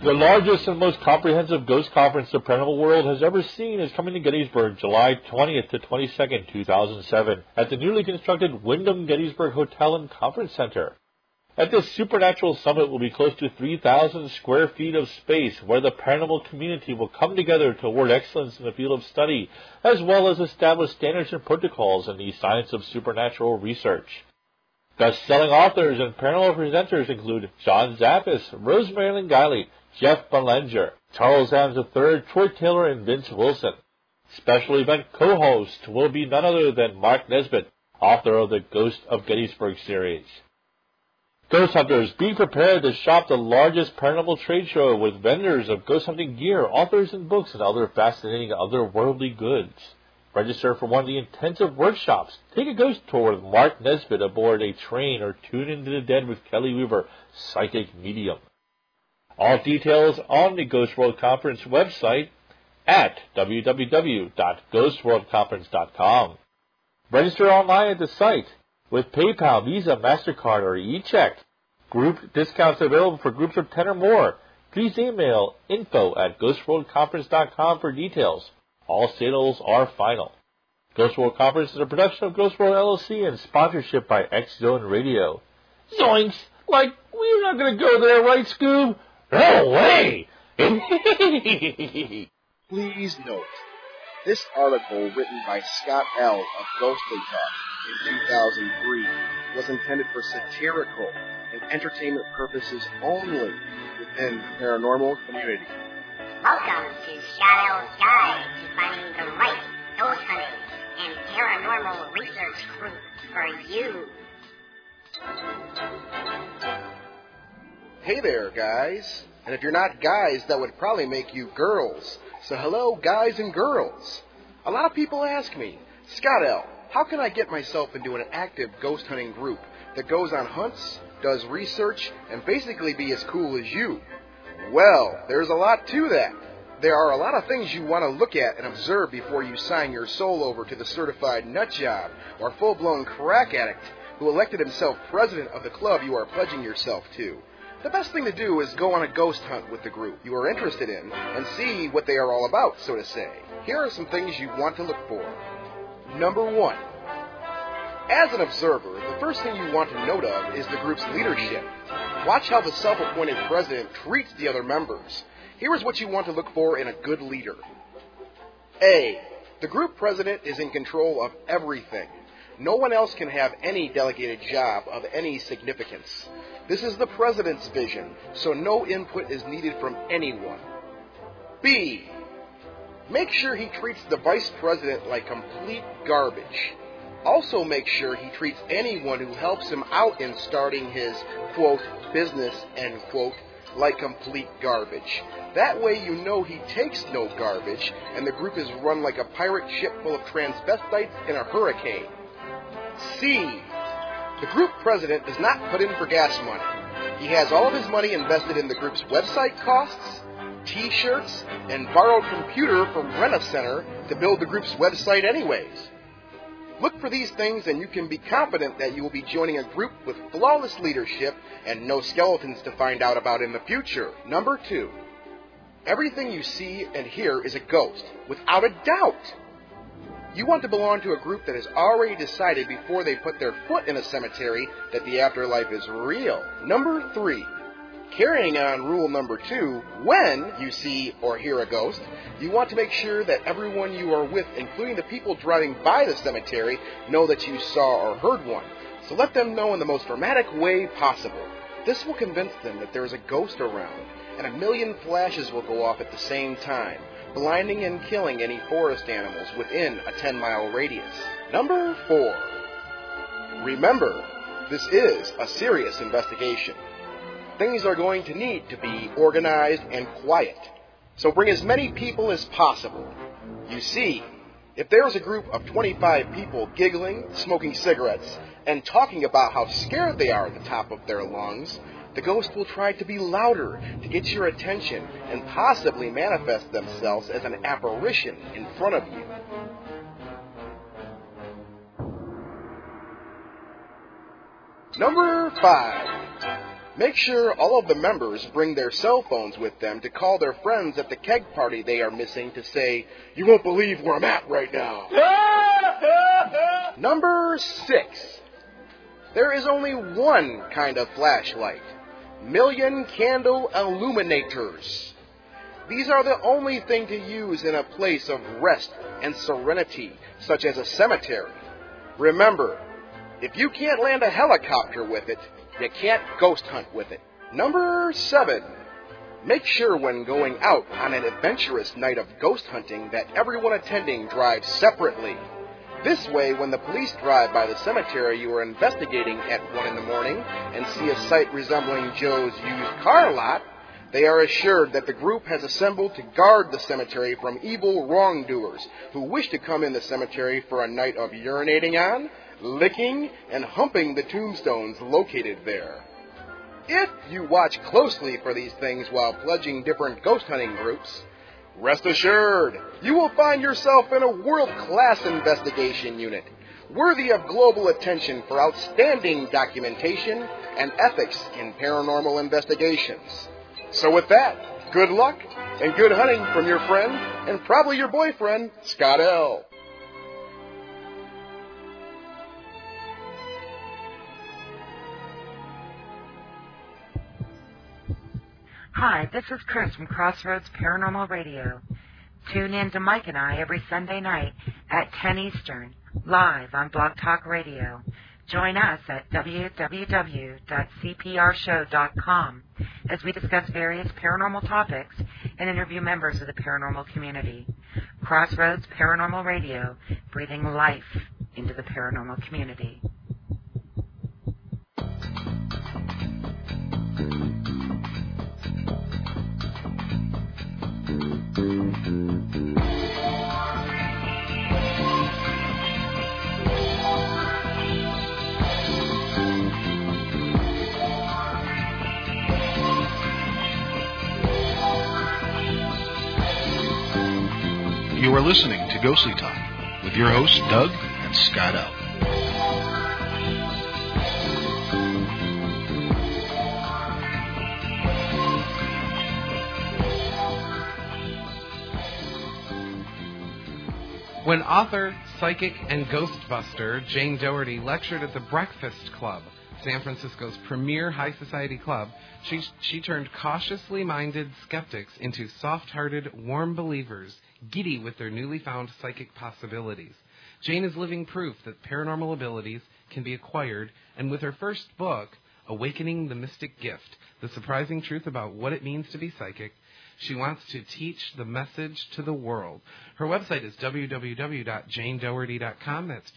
The largest and most comprehensive ghost conference the paranormal world has ever seen is coming to Gettysburg July 20th to 22nd, 2007 at the newly constructed Wyndham Gettysburg Hotel and Conference Center. At this supernatural summit will be close to 3,000 square feet of space where the paranormal community will come together toward excellence in the field of study, as well as establish standards and protocols in the science of supernatural research. Best-selling authors and paranormal presenters include John Zaffis, Rosemary Guiley, Jeff Belanger, Charles Adams III, Troy Taylor, and Vince Wilson. Special event co-host will be none other than Mark Nesbitt, author of the Ghost of Gettysburg series. Ghost hunters, be prepared to shop the largest paranormal trade show with vendors of ghost hunting gear, authors and books, and other fascinating otherworldly goods. Register for one of the intensive workshops. Take a ghost tour with Mark Nesbitt aboard a train or tune into the dead with Kelly Weaver, psychic medium. All details on the Ghost World Conference website at www.ghostworldconference.com. Register online at the site with PayPal, Visa, MasterCard, or eCheck. Group discounts available for groups of 10 or more. Please email info@ghostworldconference.com for details. All sales are final. Ghost World Conference is a production of Ghost World LLC and sponsorship by X Zone Radio. Zoinks! Like, we're not going to go there, right, Scoob? No way! Please note, this article written by Scott L. of Ghostly Talk in 2003 was intended for satirical and entertainment purposes only within the paranormal community. Welcome to Scott L's Guide to Finding the Right Ghost Hunting and Paranormal Research Group for you. Hey there, guys. And if you're not guys, that would probably make you girls. So hello, guys and girls. A lot of people ask me, Scott L., how can I get myself into an active ghost hunting group that goes on hunts, does research, and basically be as cool as you? Well, there's a lot to that. There are a lot of things you want to look at and observe before you sign your soul over to the certified nutjob or full-blown crack addict who elected himself president of the club you are pledging yourself to. The best thing to do is go on a ghost hunt with the group you are interested in and see what they are all about, so to say. Here are some things you want to look for. Number 1. As an observer, the first thing you want to note of is the group's leadership. Watch how the self-appointed president treats the other members. Here is what you want to look for in a good leader. A. The group president is in control of everything. No one else can have any delegated job of any significance. This is the president's vision, so no input is needed from anyone. B. Make sure he treats the vice president like complete garbage. Also make sure he treats anyone who helps him out in starting his, quote, business, end quote, like complete garbage. That way you know he takes no garbage, and the group is run like a pirate ship full of transvestites in a hurricane. C. The group president does not put in for gas money. He has all of his money invested in the group's website costs, T-shirts, and borrowed computer from Rent-A-Center to build the group's website anyways. Look for these things and you can be confident that you will be joining a group with flawless leadership and no skeletons to find out about in the future. Number 2. Everything you see and hear is a ghost, without a doubt. You want to belong to a group that has already decided before they put their foot in a cemetery that the afterlife is real. Number 3. Carrying on rule number 2, when you see or hear a ghost, you want to make sure that everyone you are with, including the people driving by the cemetery, know that you saw or heard one. So let them know in the most dramatic way possible. This will convince them that there is a ghost around, and 1,000,000 flashes will go off at the same time, blinding and killing any forest animals within a 10-mile radius. Number 4. Remember, this is a serious investigation. Things are going to need to be organized and quiet, so bring as many people as possible. You see, if there is a group of 25 people giggling, smoking cigarettes, and talking about how scared they are at the top of their lungs, the ghost will try to be louder to get your attention and possibly manifest themselves as an apparition in front of you. Number 5. Make sure all of the members bring their cell phones with them to call their friends at the keg party they are missing to say, "You won't believe where I'm at right now." Number 6. There is only one kind of flashlight. Million candle illuminators. These are the only thing to use in a place of rest and serenity, such as a cemetery. Remember, if you can't land a helicopter with it, you can't ghost hunt with it. Number 7. Make sure when going out on an adventurous night of ghost hunting that everyone attending drives separately. This way, when the police drive by the cemetery you are investigating at 1 in the morning and see a sight resembling Joe's used car lot, they are assured that the group has assembled to guard the cemetery from evil wrongdoers who wish to come in the cemetery for a night of urinating on, licking, and humping the tombstones located there. If you watch closely for these things while pledging different ghost hunting groups, rest assured, you will find yourself in a world-class investigation unit, worthy of global attention for outstanding documentation and ethics in paranormal investigations. So with that, good luck and good hunting from your friend, and probably your boyfriend, Scott L. Hi, this is Chris from Crossroads Paranormal Radio. Tune in to Mike and I every Sunday night at 10 Eastern, live on Blog Talk Radio. Join us at www.cprshow.com as we discuss various paranormal topics and interview members of the paranormal community. Crossroads Paranormal Radio, breathing life into the paranormal community. You are listening to Ghostly Talk with your hosts, Doug and Scott L. When author, psychic, and ghostbuster Jane Doherty lectured at the Breakfast Club, San Francisco's premier high society club, she turned cautiously minded skeptics into soft-hearted, warm believers, giddy with their newly found psychic possibilities. Jane is living proof that paranormal abilities can be acquired, and with her first book, Awakening the Mystic Gift, The Surprising Truth About What It Means to Be Psychic, she wants to teach the message to the world. Her website is www.janedoherty.com. That's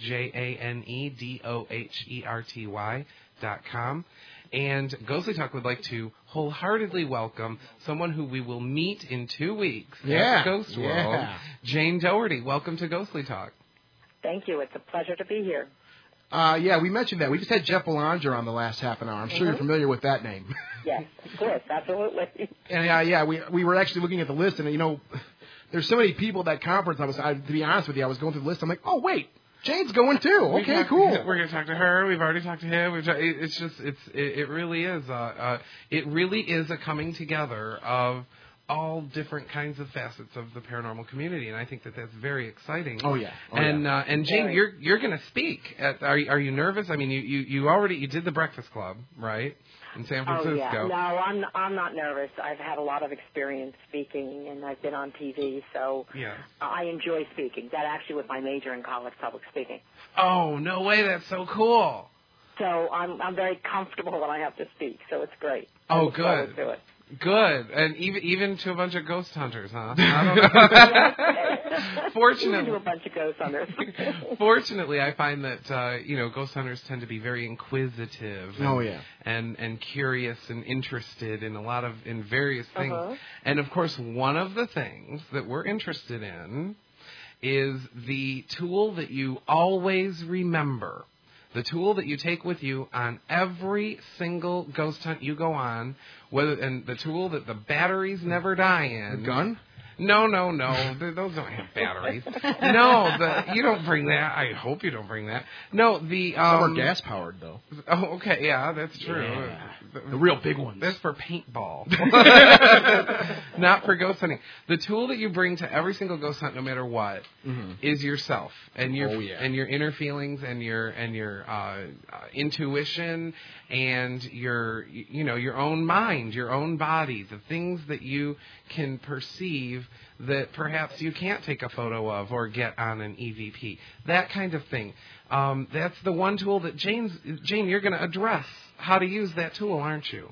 JaneDoherty.com. And Ghostly Talk would like to wholeheartedly welcome someone who we will meet in 2 weeks at the Ghost World. Jane Doherty, welcome to Ghostly Talk. Thank you. It's a pleasure to be here. We mentioned that. We just had Jeff Belanger on the last half an hour. I'm sure you're familiar with that name. Yes, of course, absolutely. And we were actually looking at the list, and there's so many people at that conference. To be honest with you, I was going through the list. I'm like, oh wait, Jane's going too. Okay, cool. We're going to talk to her. We've already talked to him. It really is a coming together of all different kinds of facets of the paranormal community, and I think that that's very exciting. Oh yeah. And Jane, you're going to speak. Are you nervous? I mean, you did the Breakfast Club, right, in San Francisco? Oh yeah. No, I'm not nervous. I've had a lot of experience speaking, and I've been on TV, so I enjoy speaking. That actually was my major in college, public speaking. Oh no way! That's so cool. So I'm very comfortable when I have to speak, so it's great. Oh, good. Do it. Good, and even to a bunch of ghost hunters, huh? I don't know. Fortunately, to a bunch of ghost hunters. Fortunately, I find that ghost hunters tend to be very inquisitive. And curious and interested in various things. And of course, one of the things that we're interested in is the tool that you always remember. The tool that you take with you on every single ghost hunt you go on, and the tool that the batteries never die in. The gun? No. Those don't have batteries. No, you don't bring that. I hope you don't bring that. No, the... Some are gas-powered, though. Oh, okay, yeah, that's true. Yeah. The real big ones. That's for paintball. Not for ghost hunting. The tool that you bring to every single ghost hunt, no matter what, is yourself and your and your inner feelings and your intuition and your own mind, your own body, the things that you can perceive that perhaps you can't take a photo of or get on an EVP. That kind of thing. That's the one tool that Jane, you're going to address how to use that tool, aren't you?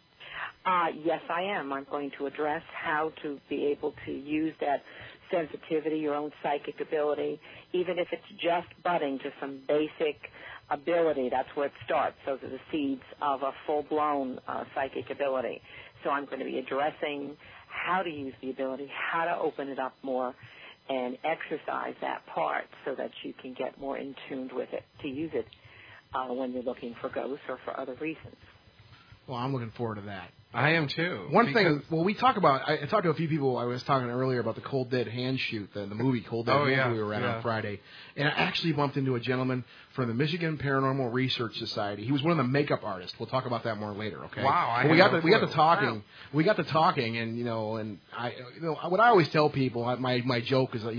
Yes, I am. I'm going to address how to be able to use that sensitivity, your own psychic ability, even if it's just budding to some basic ability. That's where it starts. Those are the seeds of a full-blown psychic ability. So I'm going to be addressing how to use the ability, how to open it up more, and exercise that part so that you can get more in tune with it, to use it when you're looking for ghosts or for other reasons. Well, I'm looking forward to that. I am too. One thing, we talk about, I talked to a few people, I was talking earlier about the Cold Dead Hand Shoot, the movie Cold Dead Hand we were at on Friday. And I actually bumped into a gentleman from the Michigan Paranormal Research Society. He was one of the makeup artists. We'll talk about that more later, okay? Wow. We got to talking. We got to talking, and what I always tell people, my joke is that,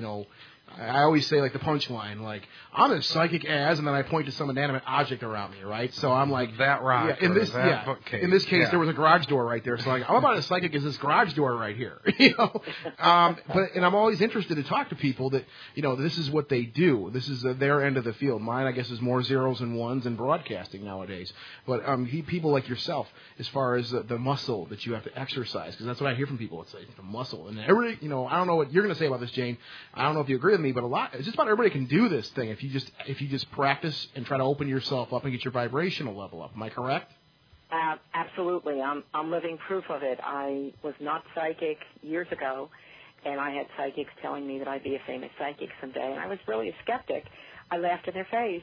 I always say, like, the punchline, like, I'm as psychic as, and then I point to some inanimate object around me, right? So I'm like... That rock, in this case, there was a garage door right there, so I'm about as psychic as this garage door right here, and I'm always interested to talk to people that, this is what they do. This is their end of the field. Mine, I guess, is more zeros and ones and broadcasting nowadays. But people like yourself, as far as the muscle that you have to exercise, because that's what I hear from people. It's like the muscle. And everybody, I don't know what you're going to say about this, Jane. I don't know if you agree with me, but just about everybody can do this thing if you just practice and try to open yourself up and get your vibrational level up. Am I correct? Absolutely. I'm living proof of it. I was not psychic years ago, and I had psychics telling me that I'd be a famous psychic someday, and I was really a skeptic. I laughed in their face.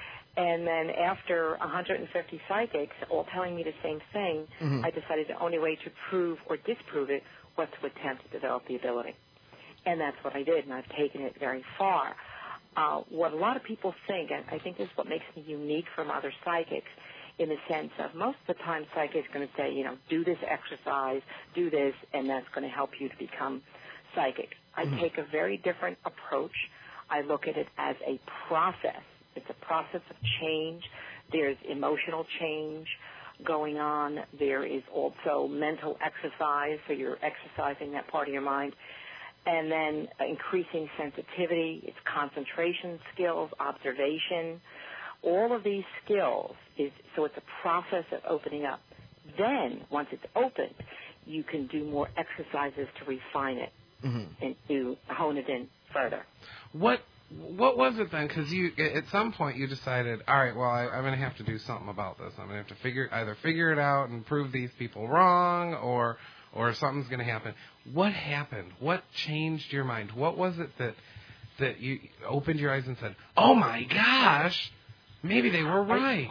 And then after 150 psychics all telling me the same thing, I decided the only way to prove or disprove it was to attempt to develop the ability. And that's what I did, and I've taken it very far. What a lot of people think, and I think this is what makes me unique from other psychics, in the sense of most of the time psychics are going to say, do this exercise, do this, and that's going to help you to become psychic. I take a very different approach. I look at it as a process. It's a process of change. There's emotional change going on. There is also mental exercise, so you're exercising that part of your mind. And then increasing sensitivity, it's concentration skills, observation. All of these skills, so it's a process of opening up. Then, once it's opened, you can do more exercises to refine it and to hone it in further. What was it then? Because at some point you decided, all right, well, I'm going to have to do something about this. I'm going to have to either figure it out and prove these people wrong, or something's going to happen. What happened? What changed your mind? What was it that you opened your eyes and said, oh, my gosh, maybe they were right?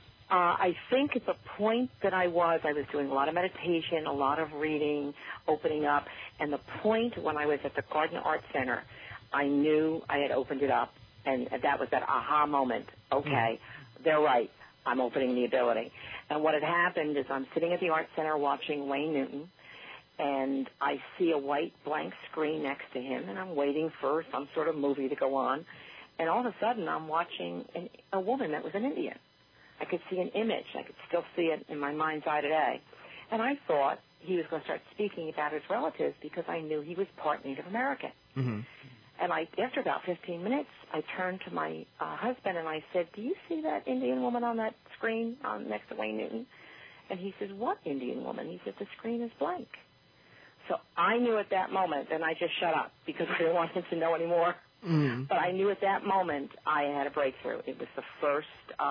I think at the point that I was doing a lot of meditation, a lot of reading, opening up, and the point when I was at the Garden Art Center, I knew I had opened it up, and that was that aha moment. Okay, they're right. I'm opening the ability. And what had happened is I'm sitting at the Art Center watching Wayne Newton, and I see a white blank screen next to him, and I'm waiting for some sort of movie to go on. And all of a sudden, I'm watching a woman that was an Indian. I could see an image. I could still see it in my mind's eye today. And I thought he was going to start speaking about his relatives because I knew he was part Native American. And after about 15 minutes, I turned to my husband and I said, do you see that Indian woman on that screen next to Wayne Newton? And he says, what Indian woman? He said, the screen is blank. So I knew at that moment, and I just shut up because I didn't want him to know anymore. But I knew at that moment I had a breakthrough. It was the first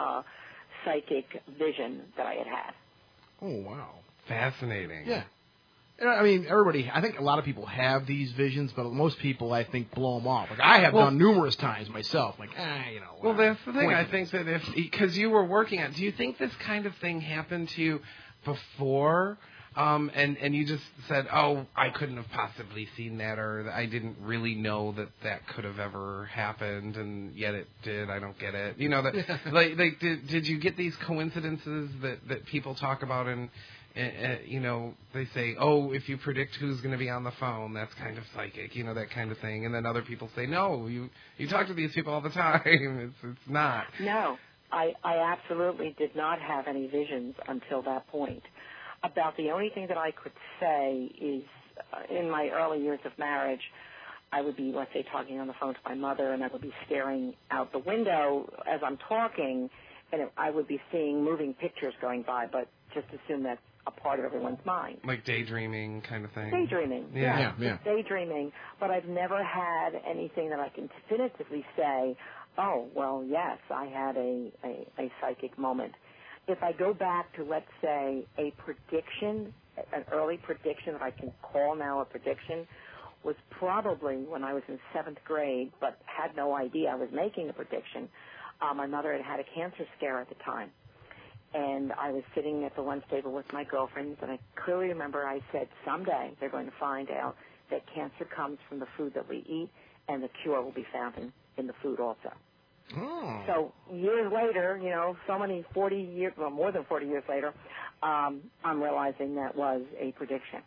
psychic vision that I had. Oh, wow. Fascinating. Yeah. I mean, I think a lot of people have these visions, but most people, I think, blow them off. Like, I have done numerous times myself. Like, Well, that's the thing. I think that because you were working on, do you think this kind of thing happened to you before And you just said, oh, I couldn't have possibly seen that, or I didn't really know that could have ever happened, and yet it did. I don't get it. You know, like did you get these coincidences that people talk about, and you know, they say, oh, if you predict who's going to be on the phone, that's kind of psychic, you know, that kind of thing. And then other people say, no, you talk to these people all the time. It's not. No, I absolutely did not have any visions until that point. About the only thing that I could say is in my early years of marriage, I would be, let's say, talking on the phone to my mother, and I would be staring out the window as I'm talking, and I would be seeing moving pictures going by, but just assume that's a part of everyone's mind. Like daydreaming kind of thing? Daydreaming, yeah. Daydreaming, but I've never had anything that I can definitively say, oh, well, yes, I had a psychic moment. If I go back to, let's say, a prediction, an early prediction that I can call now a prediction, was probably when I was in 7th grade, but had no idea I was making a prediction. My mother had had a cancer scare at the time, and I was sitting at the lunch table with my girlfriends, and I clearly remember I said, someday they're going to find out that cancer comes from the food that we eat, and the cure will be found in the food also. Oh. So years later, you know, so many 40 years, well, more than 40 years later, I'm realizing that was a prediction.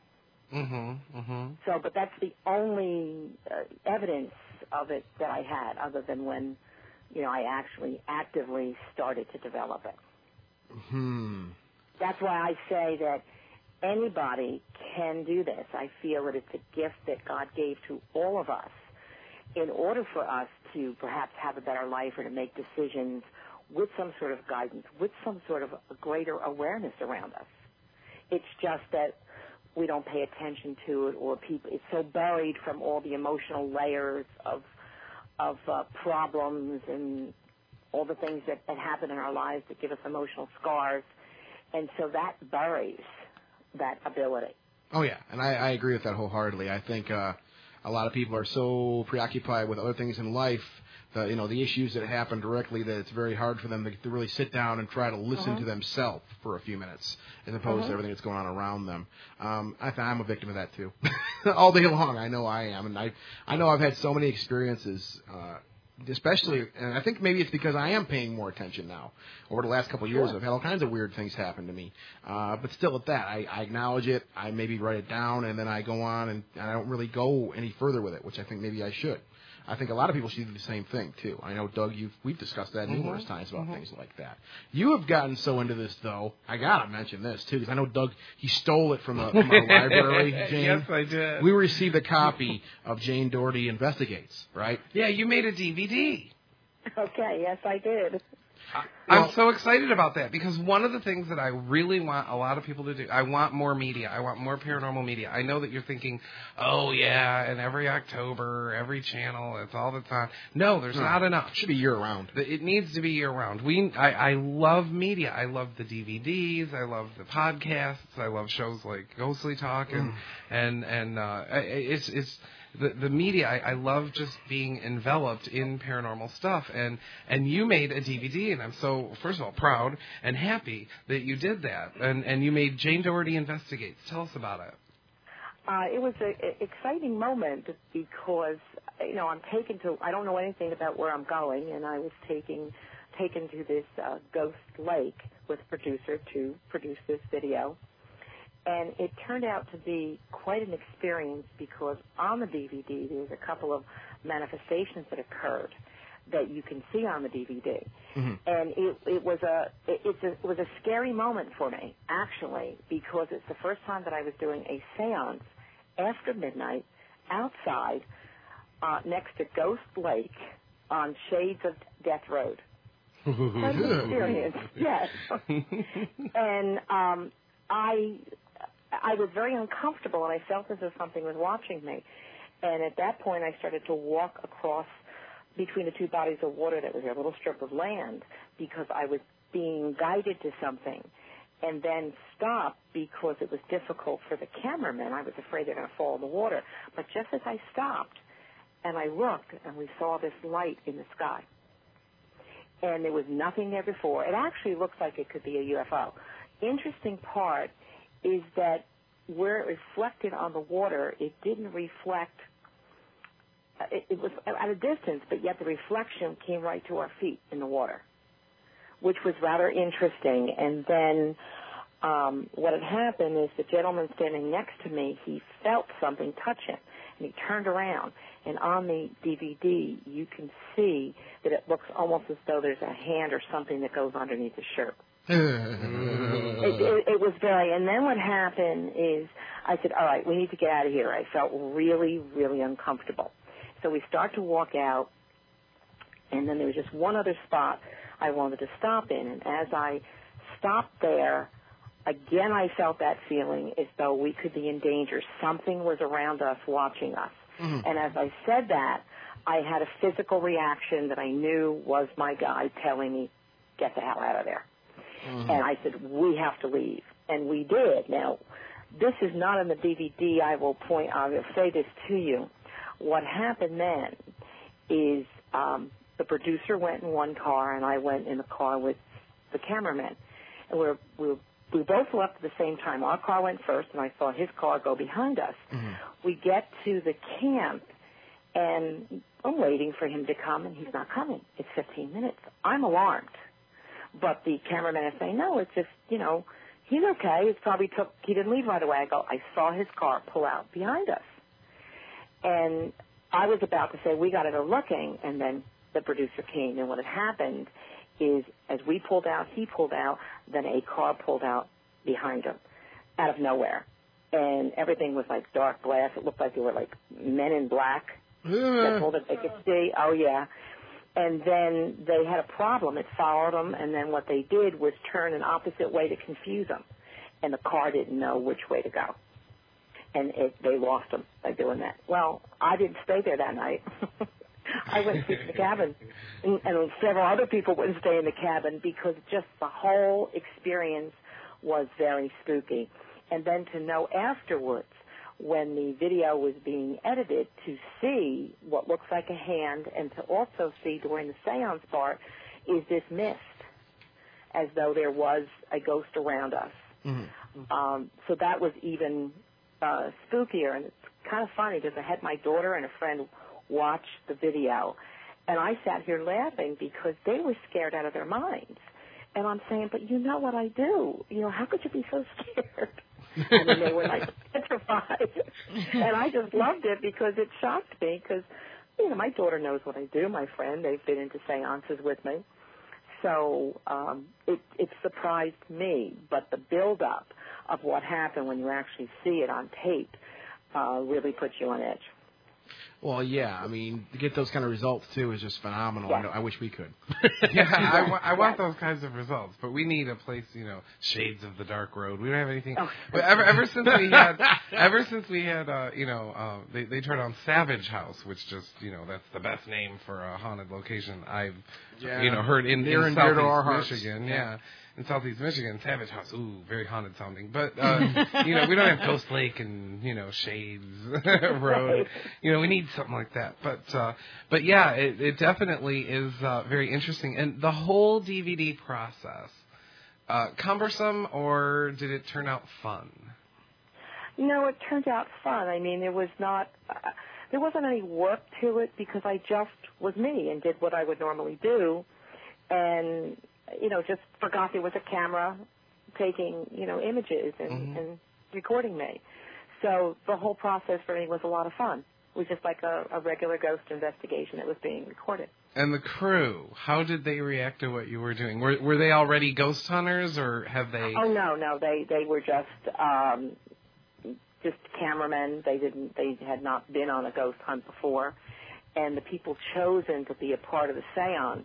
So, but that's the only evidence of it that I had, other than when, you know, I actually actively started to develop it. That's why I say that anybody can do this. I feel that it's a gift that God gave to all of us in order for us to perhaps have a better life or to make decisions with some sort of guidance, with some sort of a greater awareness around us. It's just that we don't pay attention to it, or it's so buried from all the emotional layers of problems and all the things that happen in our lives that give us emotional scars. And so that buries that ability. Oh, yeah, and I agree with that wholeheartedly. I think a lot of people are so preoccupied with other things in life, the issues that happen directly, that it's very hard for them to really sit down and try to listen to themselves for a few minutes, as opposed to everything that's going on around them. I'm a victim of that too, all day long. I know I am, and I know I've had so many experiences. Especially, and I think maybe it's because I am paying more attention now. Over the last couple of years, I've had all kinds of weird things happen to me. But still at that, I acknowledge it, I maybe write it down, and then I go on, and I don't really go any further with it, which I think maybe I should. I think a lot of people should do the same thing, too. I know, Doug, we've discussed that numerous times about things like that. You have gotten so into this, though, I got to mention this, too, because I know Doug, he stole it from our library, Jane. Yes, I did. We received a copy of Jane Doherty Investigates, right? Yeah, you made a DVD. Okay, yes, I did. I'm so excited about that, because one of the things that I really want a lot of people to do, I want more media. I want more paranormal media. I know that you're thinking, oh, yeah, and every October, every channel, it's all the time. No, there's not enough. It should be year-round. It needs to be year-round. I love media. I love the DVDs. I love the podcasts. I love shows like Ghostly Talk. And it's the media. I love just being enveloped in paranormal stuff. And you made a DVD, and I'm so, first of all, proud and happy that you did that. And you made Jane Doherty Investigates. Tell us about it. It was an exciting moment because, you know, I don't know anything about where I'm going, and I was taken to this ghost lake with a producer to produce this video. And it turned out to be quite an experience because on the DVD there's a couple of manifestations that occurred that you can see on the DVD. And it was a scary moment for me, actually, because it's the first time that I was doing a seance after midnight outside next to Ghost Lake on Shades of Death Road. Quite an experience, yes. And I was very uncomfortable, and I felt as if something was watching me. And at that point, I started to walk across between the two bodies of water that was a little strip of land because I was being guided to something, and then stopped because it was difficult for the cameramen. I was afraid they're going to fall in the water. But just as I stopped and I looked, and we saw this light in the sky, and there was nothing there before. It actually looks like it could be a UFO. Interesting part is that where it reflected on the water, it didn't reflect. It was at a distance, but yet the reflection came right to our feet in the water, which was rather interesting. And then what had happened is the gentleman standing next to me, he felt something touch him, and he turned around. And on the DVD, you can see that it looks almost as though there's a hand or something that goes underneath the shirt. It was very, and then what happened is I said, all right, we need to get out of here. I felt really, really uncomfortable. So we start to walk out, and then there was just one other spot I wanted to stop in. And as I stopped there, again I felt that feeling as though we could be in danger. Something was around us watching us. Mm-hmm. And as I said that, I had a physical reaction that I knew was my guide telling me, get the hell out of there. Mm-hmm. And I said, we have to leave. And we did. Now, this is not in the DVD. I will say this to you. What happened then is the producer went in one car, and I went in the car with the cameraman. And we both left at the same time. Our car went first, and I saw his car go behind us. Mm-hmm. We get to the camp, and I'm waiting for him to come, and he's not coming. It's 15 minutes. I'm alarmed. But the cameraman is saying, no, it's just, he's okay. He didn't leave right away. I saw his car pull out behind us. And I was about to say, we got to go looking, and then the producer came. And what had happened is as we pulled out, he pulled out, then a car pulled out behind him out of nowhere. And everything was like dark glass. It looked like they were like men in black. That told us they could see. Oh, yeah. And then they had a problem. It followed them, and then what they did was turn an opposite way to confuse them. And the car didn't know which way to go. And they lost them by doing that. Well, I didn't stay there that night. I went to sleep in the cabin, and several other people wouldn't stay in the cabin because just the whole experience was very spooky. And then to know afterwards, when the video was being edited, to see what looks like a hand and to also see during the seance part is this mist, as though there was a ghost around us. Mm-hmm. So that was even spookier, and it's kind of funny because I had my daughter and a friend watch the video, and I sat here laughing because they were scared out of their minds. And I'm saying, but you know what I do. How could you be so scared? And then they were like petrified. And I just loved it because it shocked me because, my daughter knows what I do, my friend. They've been into seances with me. So it surprised me. But the build-up of what happened when you actually see it on tape really puts you on edge. Well, yeah, I mean, to get those kind of results, too, is just phenomenal. Yeah. I wish we could. Yeah, I want those kinds of results, but we need a place, shades of the dark road. We don't have anything. Oh. But ever since we had, they turned on Savage House, which just, that's the best name for a haunted location I've, heard in Southeast Michigan. Yeah. In Southeast Michigan, Savage House, ooh, very haunted sounding. But, we don't have Ghost Lake and, Shades Road. We need something like that. But yeah, it definitely is very interesting. And the whole DVD process, cumbersome, or did it turn out fun? It turned out fun. I mean, there wasn't any work to it because I just was me and did what I would normally do. And just forgot there was a camera taking, images and recording me. So the whole process for me was a lot of fun. It was just like a regular ghost investigation that was being recorded. And the crew, how did they react to what you were doing? Were they already ghost hunters, or have they? Oh, no. They were just cameramen. They had not been on a ghost hunt before. And the people chosen to be a part of the seance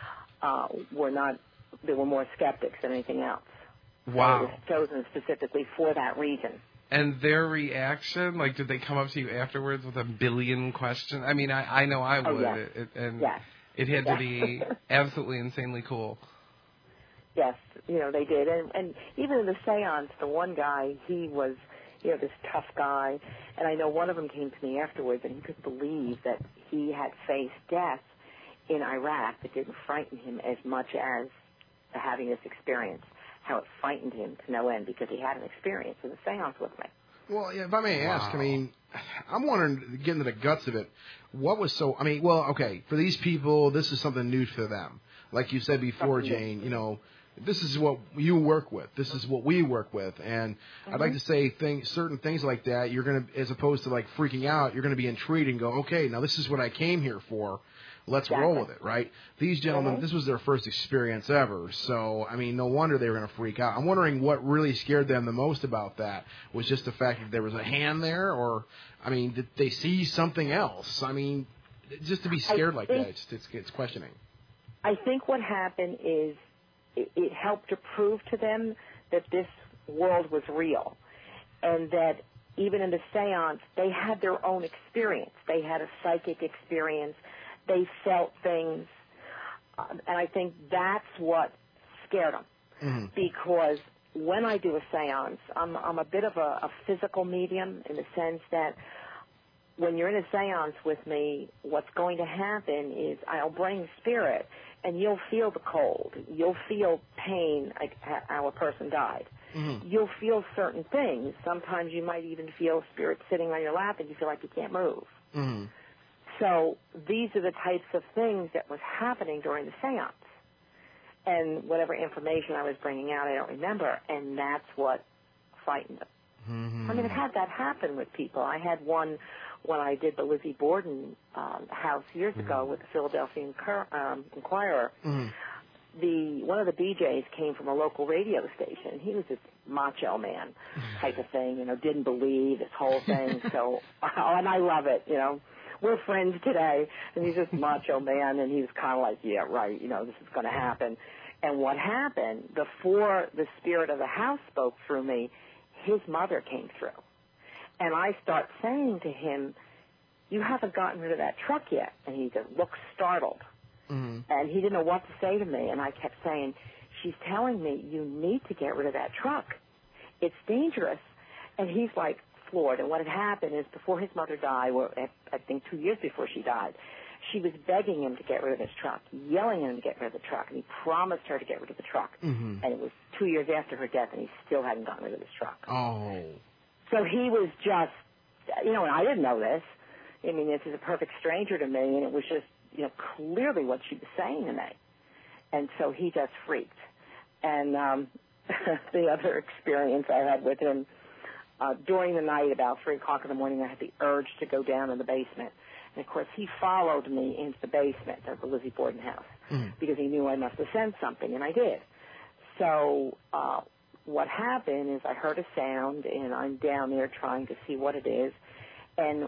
there were more skeptics than anything else. Wow. So it was chosen specifically for that reason. And their reaction, did they come up to you afterwards with a billion questions? I mean, I know I would. Oh, yes. Yes. It had to be absolutely insanely cool. Yes, they did. And even in the seance, the one guy, he was, this tough guy. And I know one of them came to me afterwards, and he couldn't believe that he had faced death in Iraq. It didn't frighten him as much as having this experience, how it frightened him to no end because he had an experience in the seance with me. Well, yeah, if I may ask, I mean, I'm wondering, getting to the guts of it, what was so, I mean, well, okay, for these people, this is something new for them. Like you said before, Jane, you know, this is what you work with. This is what we work with. And I'd like to say certain things like that, you're going to, as opposed to like freaking out, you're going to be intrigued and go, okay, now this is what I came here for. Let's roll with it, right? These gentlemen, this was their first experience ever. So, I mean, no wonder they were going to freak out. I'm wondering what really scared them the most about that. Was just the fact that there was a hand there? Or, I mean, did they see something else? I mean, just to be scared like that, it's questioning. I think what happened is it helped to prove to them that this world was real, and that even in the seance, they had their own experience. They had a psychic experience. They felt things, and I think that's what scared them. Because when I do a seance, I'm a bit of a physical medium in the sense that when you're in a seance with me, what's going to happen is I'll bring spirit, and you'll feel the cold. You'll feel pain, like how a person died. You'll feel certain things. Sometimes you might even feel spirit sitting on your lap, and you feel like you can't move. So these are the types of things that was happening during the seance. And whatever information I was bringing out, I don't remember, and that's what frightened them. I mean, I've had that happen with people. I had one when I did the Lizzie Borden house years ago with the Philadelphia Inquirer. One of the DJs came from a local radio station. He was this macho man type of thing, you know, didn't believe this whole thing. So, and I love it, you know. We're friends today, and he's this macho man, and he was kind of like, yeah, right, you know, this is going to happen. And what happened, before the spirit of the house spoke through me, his mother came through. And I start saying to him, you haven't gotten rid of that truck yet. And he just looks startled. And he didn't know what to say to me. And I kept saying, she's telling me you need to get rid of that truck. It's dangerous. And he's like floored. And what had happened is before his mother died, or I think 2 years before she died, she was begging him to get rid of his truck, yelling at him to get rid of the truck. And he promised her to get rid of the truck. And it was 2 years after her death, and he still hadn't gotten rid of his truck. So he was just, you know, and I didn't know this. I mean, this is a perfect stranger to me, and it was just, you know, clearly what she was saying to me. And so he just freaked. And the other experience I had with him, during the night, about 3 o'clock in the morning, I had the urge to go down in the basement. And, of course, he followed me into the basement of the Lizzie Borden house because he knew I must have sensed something, and I did. So what happened is I heard a sound, and I'm down there trying to see what it is. And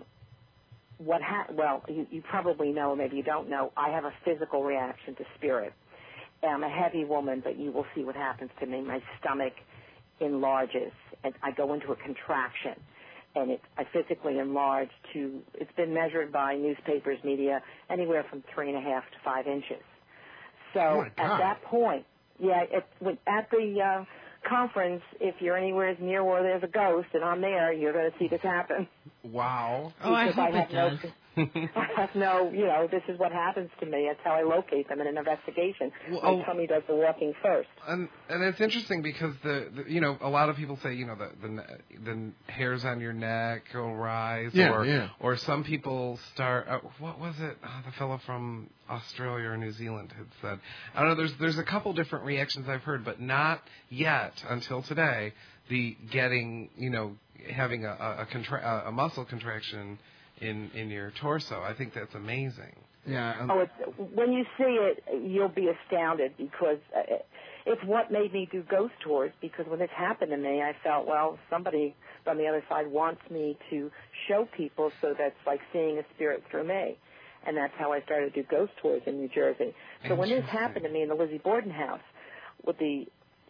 well, you probably know, maybe you don't know, I have a physical reaction to spirit. And I'm a heavy woman, but you will see what happens to me. My stomach enlarges, and I go into a contraction. And I physically enlarge to, it's been measured by newspapers, media, anywhere from 3.5 to 5 inches. So at that point, at the conference, if you're anywhere near where there's a ghost and I'm there, you're going to see this happen. Wow. I hope it does. I have no, you know, this is what happens to me. That's how I locate them in an investigation. My tummy does the walking first. And it's interesting because the you know, a lot of people say, you know, the hairs on your neck will rise, or some people start. What was it? The fellow from Australia or New Zealand had said. I don't know. There's a couple different reactions I've heard, but not yet until today. The getting, you know, having a muscle contraction in your torso. I think that's amazing. Yeah. When you see it, you'll be astounded because it's what made me do ghost tours, because when this happened to me, I felt, well, somebody on the other side wants me to show people, so that's like seeing a spirit through me. And that's how I started to do ghost tours in New Jersey. So when this happened to me in the Lizzie Borden house, with the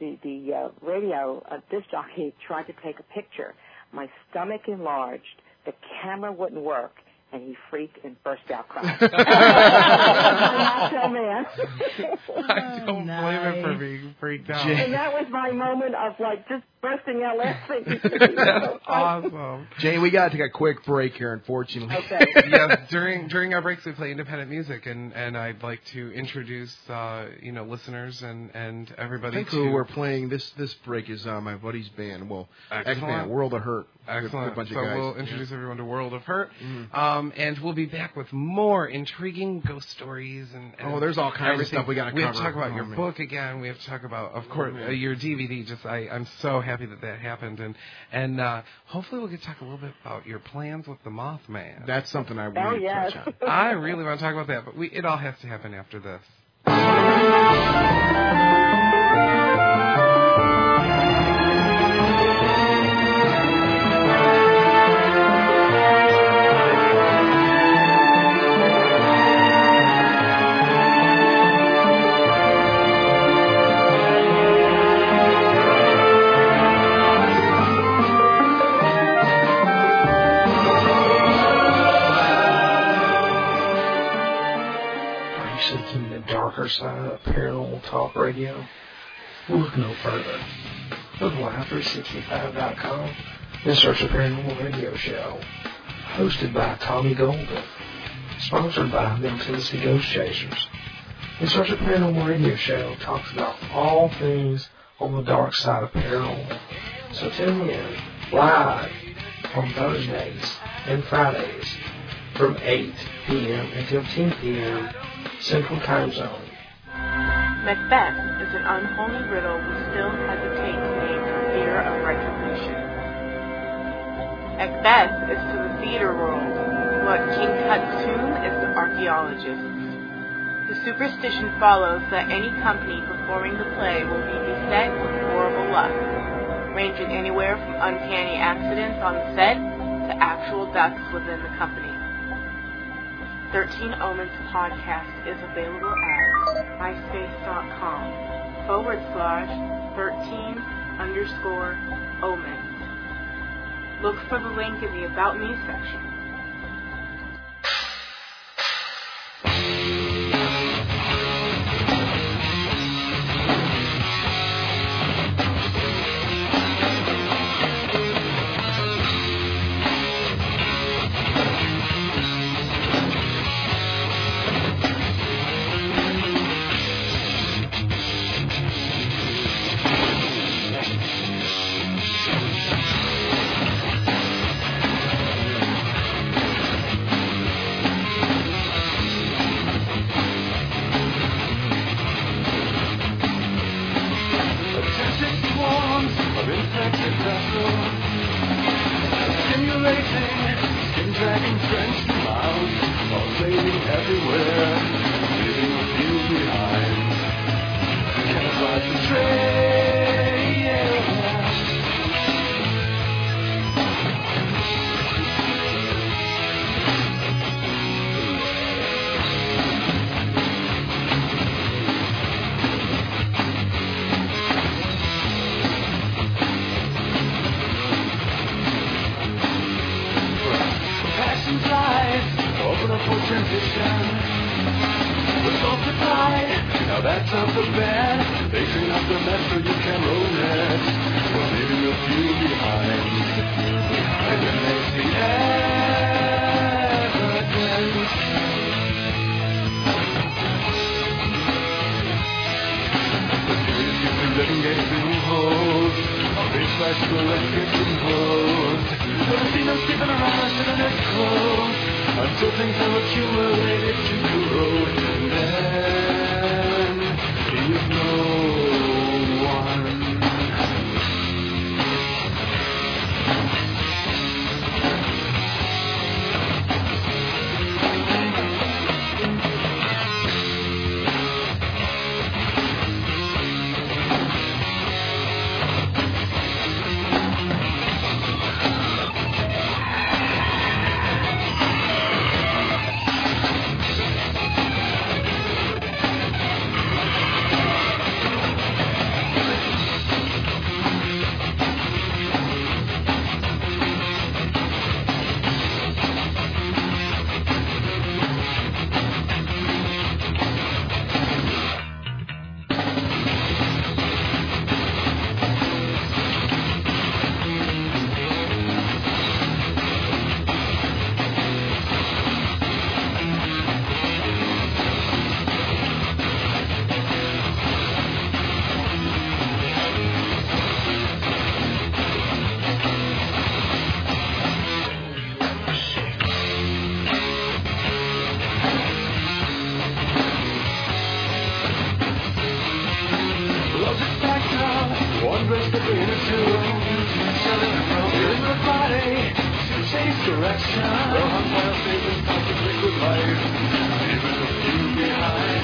radio disc jockey tried to take a picture, my stomach enlarged, the camera wouldn't work, and he freaked and burst out crying. Man. I don't blame him for being freaked out. And that was my moment of, like, just bursting out laughing. That's awesome. Jane, we got to take a quick break here, unfortunately. Okay. Yes, during our breaks we play independent music, and I'd like to introduce you know, listeners and everybody. I think who we're playing this break is my buddy's band, ex-band, World of Hurt. Excellent. Good bunch So of guys. we'll introduce everyone to World of Hurt, Mm-hmm. and we'll be back with more intriguing ghost stories and there's all kinds everything. of stuff we got to cover. We have to talk about your book again. We have to talk about, of course, your DVD. I'm so happy that happened, and hopefully we'll get to talk a little bit about your plans with the Mothman. That's something I want to touch on. I really want to talk about that, but it all has to happen after this. Seeking the darker side of paranormal talk radio? Look no further. Go to Live365.com and search a paranormal radio show. Hosted by Tommy Golden. Sponsored by Middle Tennessee Ghost Chasers. And Search a Paranormal Radio Show talks about all things on the dark side of paranormal. So tune in live on Thursdays and Fridays from 8 p.m. until 10 p.m. Central Time Zone. Macbeth is an unholy riddle we still hesitate to name for fear of retribution. Macbeth is to the theater world what King Tut's tomb is to archaeologists. The superstition follows that any company performing the play will be beset with horrible luck, ranging anywhere from uncanny accidents on the set to actual deaths within the company. 13 Omens podcast is available at myspace.com/13_Omens. Look for the link in the About Me section. attraction. Well hung by a favorite toxic liquid life. Leaving the few behind.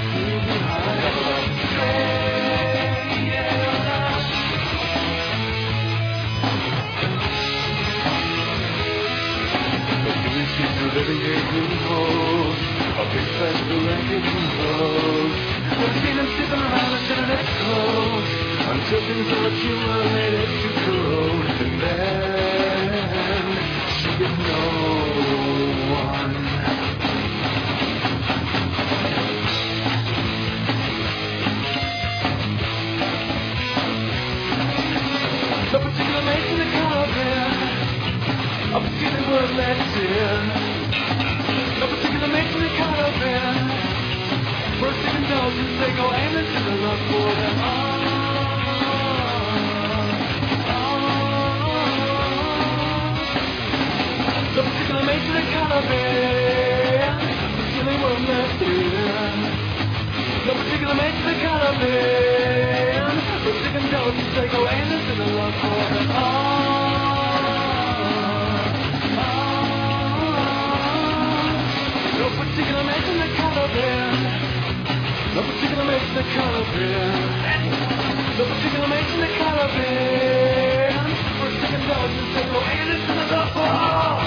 Living in green holes, a big fat blanket clothes. I've seen them sitting around and shutting it close until things are accumulated to corrode. And then she gets no one. No particular mate in the caravan, a particular word lets in. No particular mate in the caravan. For a second indulgence, they go aiming to the love for them. No particular mate in the caravan. Silly word left in. No particular mate in the caravan. For a second indulgence, they go aiming to the love for them. No particular mate in the caravan. No particular mate in the caravan. No particular mate in the caravan. For a second indulgence, they go in into the double.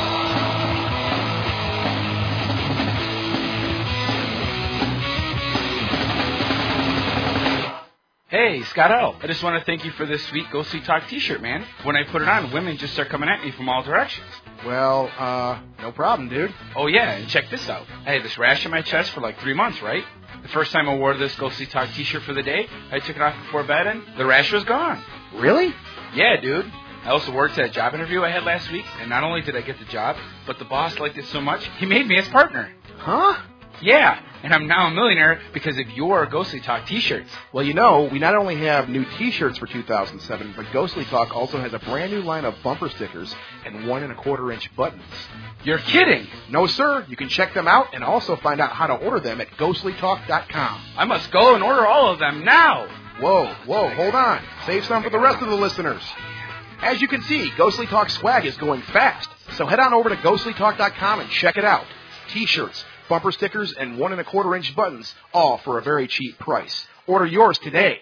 Hey, Scott L. I just want to thank you for this sweet Ghostly Talk t-shirt, man. When I put it on, women just start coming at me from all directions. Well, no problem, dude. Oh, yeah, and check this out. I had this rash on my chest for like 3 months, right? The first time I wore this Ghostly Talk t-shirt for the day, I took it off before bed and the rash was gone. Really? Yeah, dude. I also worked at a job interview I had last week, and not only did I get the job, but the boss liked it so much, he made me his partner. Huh? Yeah, and I'm now a millionaire because of your Ghostly Talk t-shirts. Well, you know, we not only have new t-shirts for 2007, but Ghostly Talk also has a brand new line of bumper stickers and 1 1/4-inch buttons. You're kidding? No, sir. You can check them out and also find out how to order them at ghostlytalk.com. I must go and order all of them now. Whoa, hold on. Save some for the rest of the listeners. As you can see, Ghostly Talk swag is going fast. So head on over to ghostlytalk.com and check it out. T-shirts, bumper stickers, and 1 1/4-inch buttons, all for a very cheap price. Order yours today.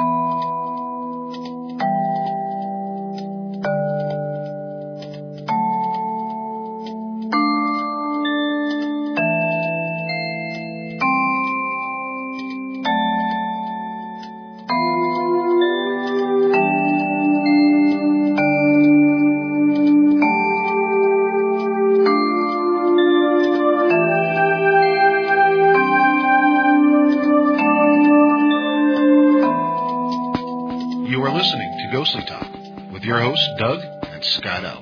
Ghostly Talk with your hosts, Doug and Scott L.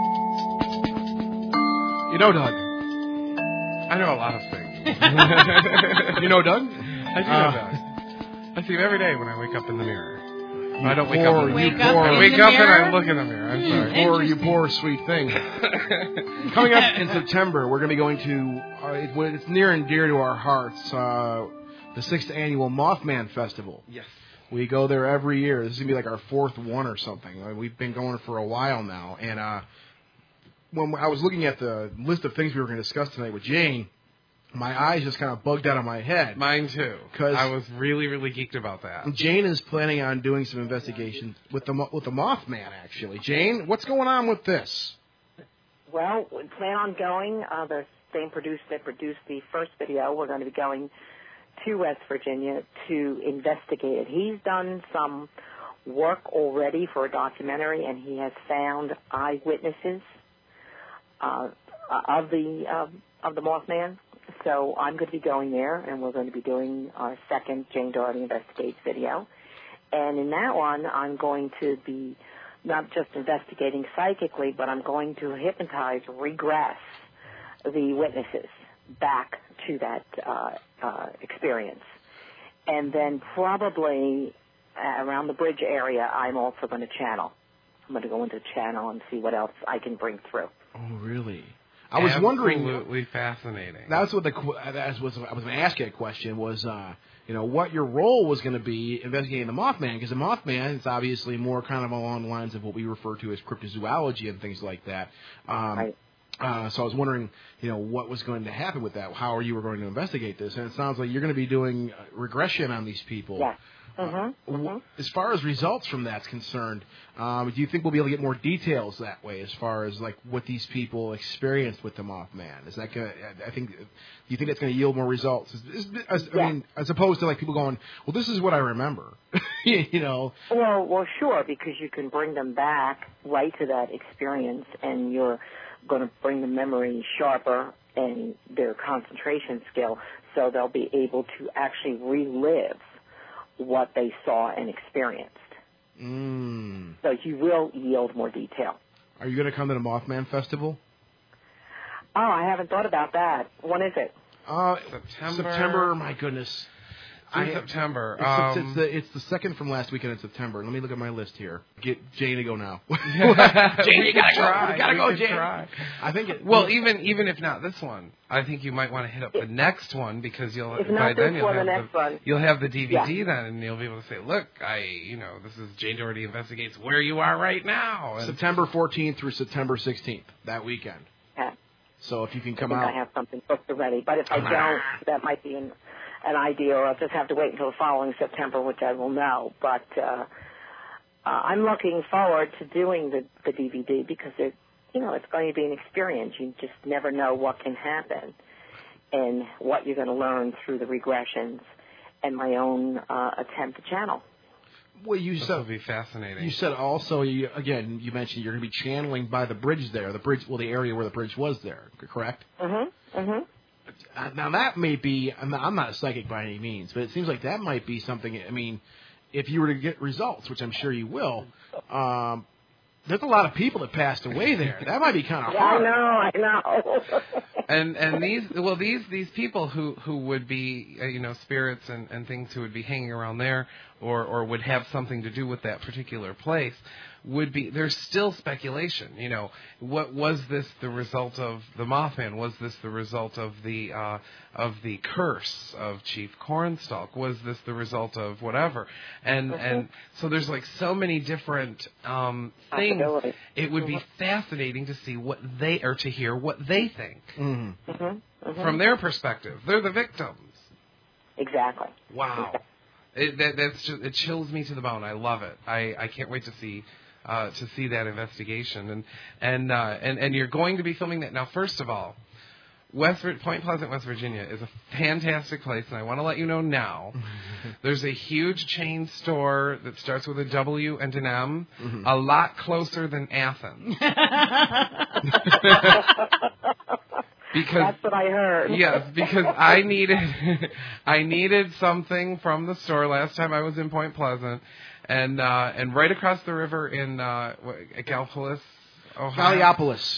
You know, Doug. I know a lot of things. You know, Doug? I do know Doug. I see him every day when I wake up in the mirror. I don't wake up. I wake up and I look in the mirror. I'm sorry. You poor sweet thing. Coming up in September, we're going to be going to, it's near and dear to our hearts, the 6th annual Mothman Festival. Yes. We go there every year. This is going to be like our 4th one or something. We've been going for a while now. And when I was looking at the list of things we were going to discuss tonight with Jane, my eyes just kind of bugged out of my head. Mine too. Because I was really, really geeked about that. Jane is planning on doing some investigation with the Mothman, actually. Jane, what's going on with this? Well, we plan on going. The same producer that produced the first video, we're going to be going to West Virginia to investigate it. He's done some work already for a documentary, and he has found eyewitnesses of the Mothman. So I'm going to be going there, and we're going to be doing our second Jane Doherty Investigates video. And in that one, I'm going to be not just investigating psychically, but I'm going to regress the witnesses back to that experience. And then probably around the bridge area, I'm also going to channel. I'm going to go into the channel and see what else I can bring through. Oh, really? I was wondering. Absolutely fascinating. That's what I was going to ask you a question was, what your role was going to be investigating the Mothman, because the Mothman is obviously more kind of along the lines of what we refer to as cryptozoology and things like that. Right. So I was wondering, what was going to happen with that, how you were going to investigate this. And it sounds like you're going to be doing regression on these people. Yeah. As far as results from that's concerned, do you think we'll be able to get more details that way as far as like what these people experienced with the Mothman? Is that going to, do you think it's going to yield more results? I mean, as opposed to like people going, well, this is what I remember, Well, sure, because you can bring them back right to that experience, and you're going to bring the memory sharper and their concentration skill, so they'll be able to actually relive what they saw and experienced. So you will yield more detail. Are you going to come to the Mothman Festival? Oh, I haven't thought about that. When is it? September. My goodness. September. It's the second from last weekend in September. Let me look at my list here. Get Jane to go now. Jane, you gotta go. You gotta go, Jane. Try. I think. Even if not this one, I think you might want to hit up the next one because you'll if not this one, the next one. You'll have the DVD then, and you'll be able to say, "Look, this is Jane Doherty Investigates Where You Are Right Now." And September 14th through September 16th, that weekend. Yeah. So if you can come I think out, I have something booked already. But if I don't, that might be an idea, or I'll just have to wait until the following September, which I will know. But I'm looking forward to doing the DVD because it's going to be an experience. You just never know what can happen and what you're going to learn through the regressions and my own attempt to channel. Well, this will be fascinating. You said also, you mentioned you're going to be channeling by the bridge there, the area where the bridge was there, correct? Now, that may be, I'm not a psychic by any means, but it seems like that might be something, I mean, if you were to get results, which I'm sure you will, there's a lot of people that passed away there. That might be kind of hard. I know. And these people who would be, spirits and things who would be hanging around there or would have something to do with that particular place, there's still speculation. What was this the result of the Mothman? Was this the result of the curse of Chief Cornstalk? Was this the result of whatever? And so there's like so many different things. It would be fascinating to see to hear what they think from their perspective. They're the victims. Exactly. Wow. It chills me to the bone. I love it. I can't wait to see that investigation, and you're going to be filming that now. First of all, Point Pleasant, West Virginia is a fantastic place, and I want to let you know now. There's a huge chain store that starts with a W and an M, a lot closer than Athens. Because that's what I heard. Yes, because I needed something from the store last time I was in Point Pleasant, and right across the river in Gallipolis, Ohio.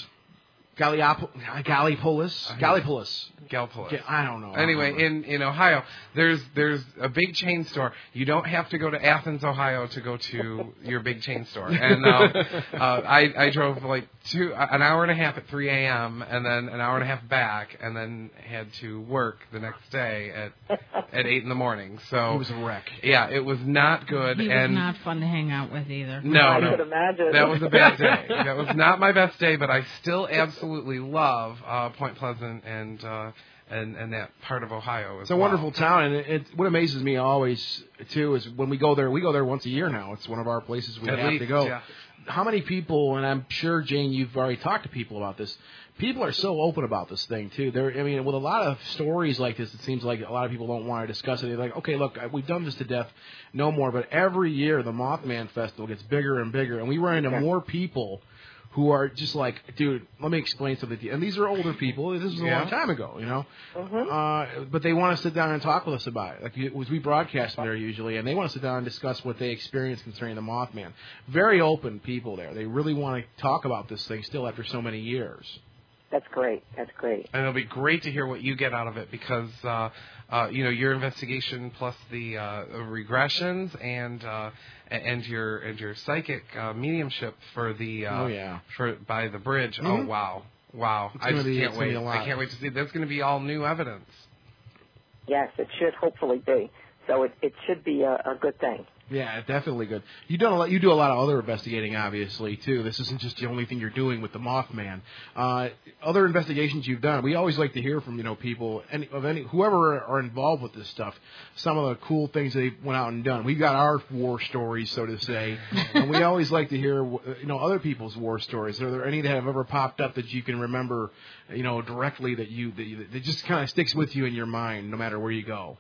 Gallipolis. I don't know. Anyway, in Ohio, there's a big chain store. You don't have to go to Athens, Ohio, to go to your big chain store. And I drove like an hour and a half at 3 a.m. and then an hour and a half back, and then had to work the next day at 8 in the morning. So it was a wreck. Yeah, it was not good. He was not fun to hang out with either. No, I could imagine. That was a bad day. That was not my best day, but I still absolutely love Point Pleasant and that part of Ohio. It's a wonderful town, and what amazes me always too is when we go there once a year now. It's one of our places we have to go. Yeah. How many people, and I'm sure, Jane, you've already talked to people about this, people are so open about this thing, too. With a lot of stories like this, it seems like a lot of people don't want to discuss it. They're like, okay, look, we've done this to death, no more. But every year, the Mothman Festival gets bigger and bigger, and we run into more people who are just like, dude, let me explain something to you. And these are older people. This was a long time ago, but they want to sit down and talk with us about it. Like we broadcast there usually, and they want to sit down and discuss what they experienced concerning the Mothman. Very open people there. They really want to talk about this thing still after so many years. That's great. That's great. And it'll be great to hear what you get out of it because, your investigation plus the regressions and your psychic mediumship for the by the bridge. Oh wow! I just can't wait. I can't wait to see. That's going to be all new evidence. Yes, it should hopefully be. So it should be a good thing. Yeah, definitely good. You do a lot of other investigating, obviously, too. This isn't just the only thing you're doing with the Mothman. Other investigations you've done. We always like to hear from people, whoever are involved with this stuff. Some of the cool things they went out and done. We've got our war stories, so to say, and we always like to hear other people's war stories. Are there any that have ever popped up that you can remember, directly that just kind of sticks with you in your mind, no matter where you go?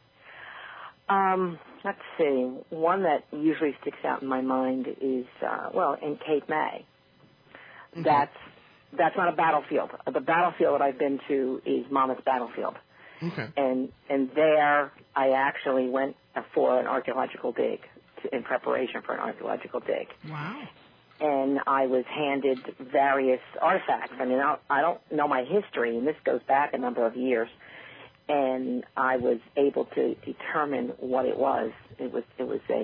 Let's see. One that usually sticks out in my mind is, in Cape May. Mm-hmm. That's not a battlefield. The battlefield that I've been to is Monmouth Battlefield. Okay. And there I actually went for an archaeological dig, in preparation for an archaeological dig. Wow. And I was handed various artifacts. I mean, I don't know my history, and this goes back a number of years. And I was able to determine what it was. It was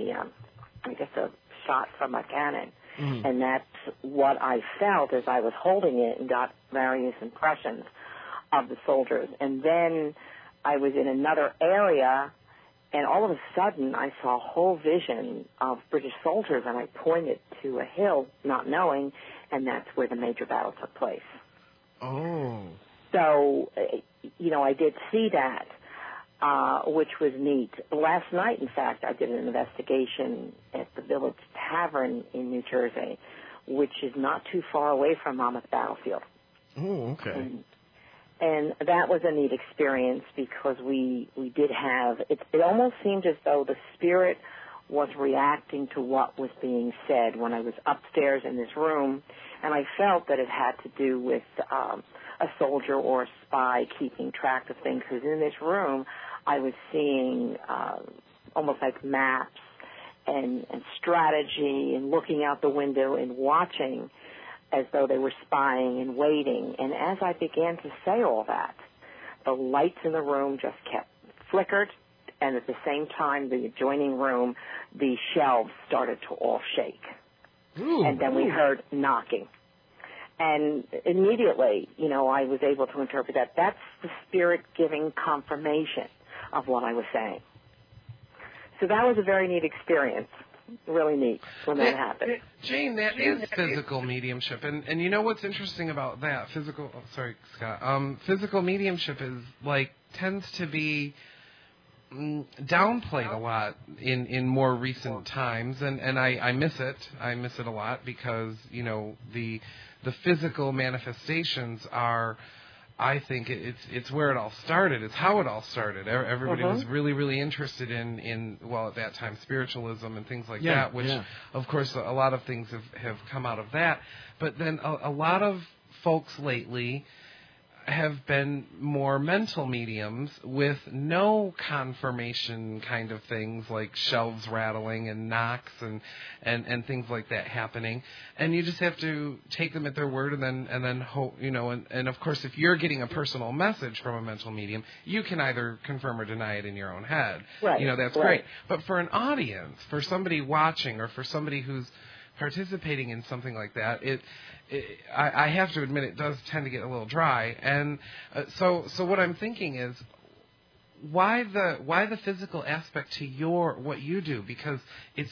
a shot from a cannon. Mm-hmm. And that's what I felt as I was holding it and got various impressions of the soldiers. And then I was in another area, and all of a sudden I saw a whole vision of British soldiers, and I pointed to a hill, not knowing, and that's where the major battle took place. Oh. So, I did see that, which was neat. Last night, in fact, I did an investigation at the Village Tavern in New Jersey, which is not too far away from Monmouth Battlefield. Oh, okay. And that was a neat experience because we did have, it almost seemed as though the spirit was reacting to what was being said when I was upstairs in this room, and I felt that it had to do with a soldier or a spy keeping track of things, because in this room I was seeing almost like maps and strategy and looking out the window and watching as though they were spying and waiting. And as I began to say all that, the lights in the room just kept flickered, and at the same time, the adjoining room, the shelves started to all shake. Ooh, and then we heard knocking. And immediately, I was able to interpret that. That's the spirit giving confirmation of what I was saying. So that was a very neat experience. Really neat when that happened. Jane, that is physical mediumship. And you know what's interesting about that? Physical mediumship is tends to be downplayed a lot in more recent times, and I miss it. I miss it a lot because, the physical manifestations are, I think it's where it all started. It's how it all started. Everybody was really, really interested in at that time, spiritualism and things like that, which, of course, a lot of things have come out of that. But then a lot of folks lately have been more mental mediums with no confirmation kind of things like shelves rattling and knocks and things like that happening, and you just have to take them at their word and then hope, and of course if you're getting a personal message from a mental medium, you can either confirm or deny it in your own head. Right. That's great. But for an audience, for somebody watching, or for somebody who's participating in something like that, I have to admit it does tend to get a little dry. And so what I'm thinking is, why the physical aspect to what you do? Because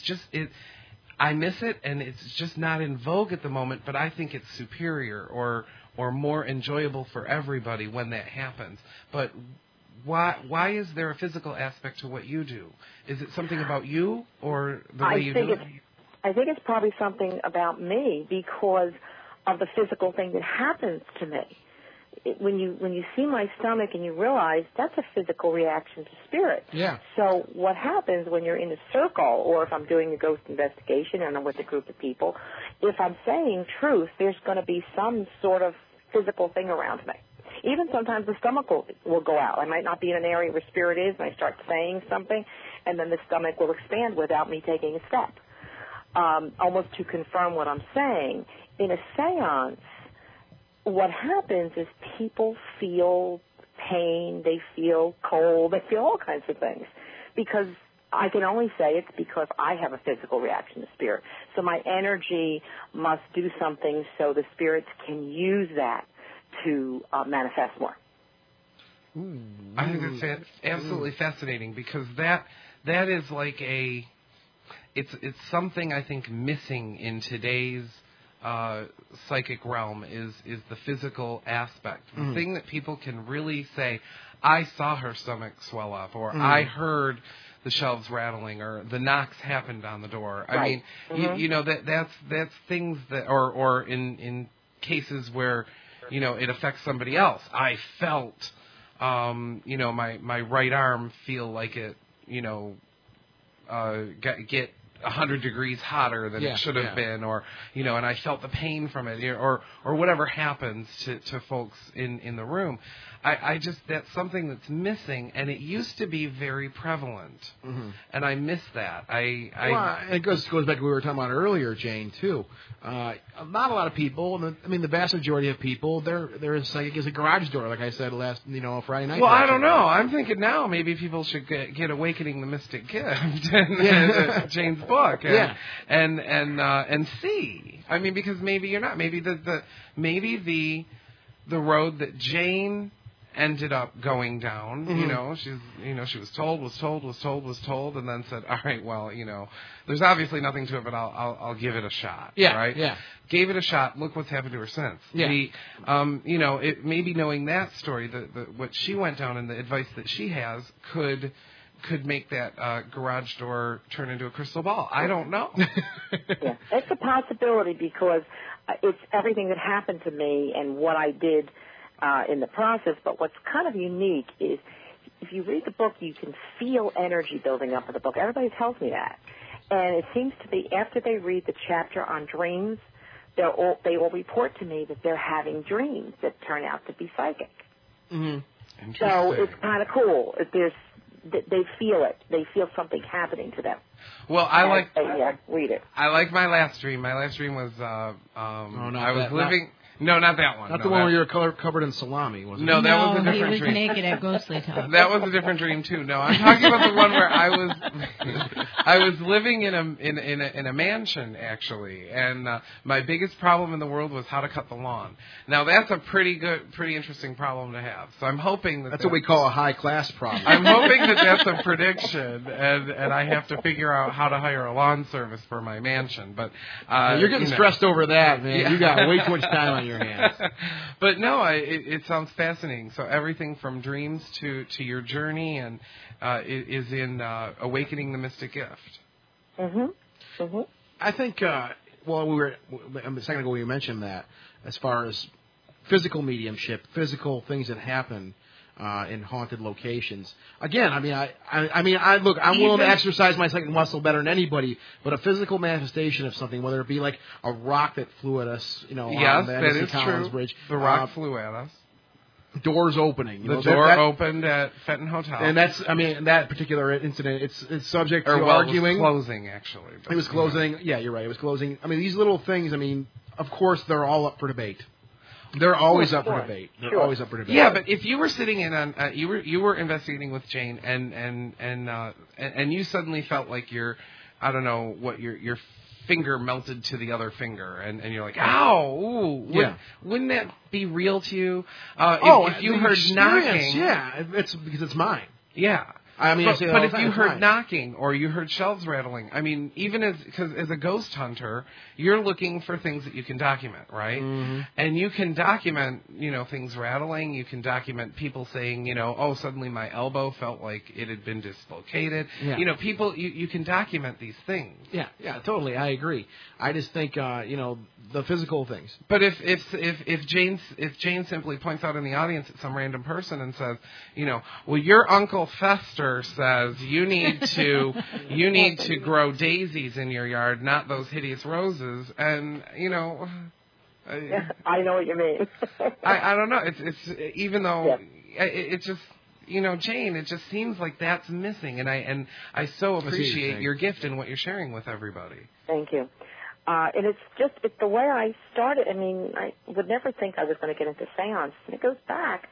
I miss it, and it's just not in vogue at the moment. But I think it's superior or more enjoyable for everybody when that happens. But why is there a physical aspect to what you do? Is it something about you or the way you do it? I think it's probably something about me because of the physical thing that happens to me. When you see my stomach and you realize that's a physical reaction to spirit. Yeah. So what happens when you're in a circle, or if I'm doing a ghost investigation and I'm with a group of people, if I'm saying truth, there's going to be some sort of physical thing around me. Even sometimes the stomach will go out. I might not be in an area where spirit is, and I start saying something, and then the stomach will expand without me taking a step. Almost to confirm what I'm saying. In a seance, what happens is people feel pain, they feel cold, they feel all kinds of things. Because I can only say it's because I have a physical reaction to spirit. So my energy must do something so the spirits can use that to manifest more. I think that's absolutely fascinating, because that is like it's something I think missing in today's psychic realm is the physical aspect. The thing that people can really say, I saw her stomach swell up, or I heard the shelves rattling, or the knocks happened on the door. Right. I mean, you know, that's things that, or in cases where, you know, it affects somebody else. I felt, you know, my right arm feel like it, you know, get 100 degrees hotter than it should have been, or, you know, and I felt the pain from it, or whatever happens to folks in the room. I just, that's something that's missing, and it used to be very prevalent, and I miss that. It goes back to what we were talking about earlier, Jane, too. Not a lot of people, I mean, the vast majority of people, they're psychic as a garage door, like I said last, Friday night. Well, I don't know. I'm thinking now maybe people should get Awakening the Mystic Gift and Jane's book, and see. I mean, because maybe you're not. Maybe the road that Jane ended up going down, she was told, and then said, all right, well, there's obviously nothing to it, but I'll give it a shot. Right? Yeah. Gave it a shot. Look what's happened to her since. Yeah. It maybe knowing that story, what she went down and the advice that she has could make that garage door turn into a crystal ball. I don't know. Yeah, it's a possibility because it's everything that happened to me and what I did in the process. But what's kind of unique is if you read the book, you can feel energy building up in the book. Everybody tells me that. And it seems to be after they read the chapter on dreams, they will report to me that they're having dreams that turn out to be psychic. Mm-hmm. So it's kind of cool. They feel it. They feel something happening to them. Well, read it. I like my last dream. My last dream was I was living. No, not that one. Not the one where you were covered in salami, was it? No, that was a different dream. He was naked at Ghostly Talk. That was a different dream too. No, I'm talking about the one where I was living in a mansion actually, and my biggest problem in the world was how to cut the lawn. Now that's a pretty interesting problem to have. So I'm hoping that's what we call a high class problem. I'm hoping that that's a prediction, and I have to figure out how to hire a lawn service for my mansion. But you're getting stressed over that, man. Yeah. You got way too much time on your hands. But no, it sounds fascinating. So everything from dreams to your journey and is in Awakening the Mystic Gift. Mm-hmm. Mm-hmm. I think, a second ago you mentioned that as far as physical mediumship, physical things that happen in haunted locations. Again, I'm willing to exercise my psychic muscle better than anybody, but a physical manifestation of something, whether it be like a rock that flew at us, on the Edison Collins Bridge. The rock flew at us. Doors opening. The door opened at Fenton Hotel. And that particular incident, it's subject to arguing. It was closing, actually. It was closing. Yeah, you're right. It was closing. I mean, these little things, of course, they're all up for debate. They're always up for debate. They're always up for debate. Yeah, but if you were sitting in on you were investigating with Jane and you suddenly felt like your finger melted to the other finger and you're like, ow, ooh, wouldn't that be real to you? If you heard knocking, it's because it's mine. Yeah. But if you heard knocking or you heard shelves rattling, even as a ghost hunter, you're looking for things that you can document, right? Mm-hmm. And you can document, things rattling. You can document people saying, suddenly my elbow felt like it had been dislocated. Yeah. You can document these things. Yeah, totally. I agree. I just think, the physical things. But if Jane simply points out in the audience at some random person and says, well, your Uncle Fester says you need to grow daisies in your yard, not those hideous roses, and I know what you mean. I don't know. It's even though it just Jane, it just seems like that's missing, and I so appreciate your gift and what you're sharing with everybody. Thank you. And it's the way I started. I would never think I was going to get into seance, and it goes back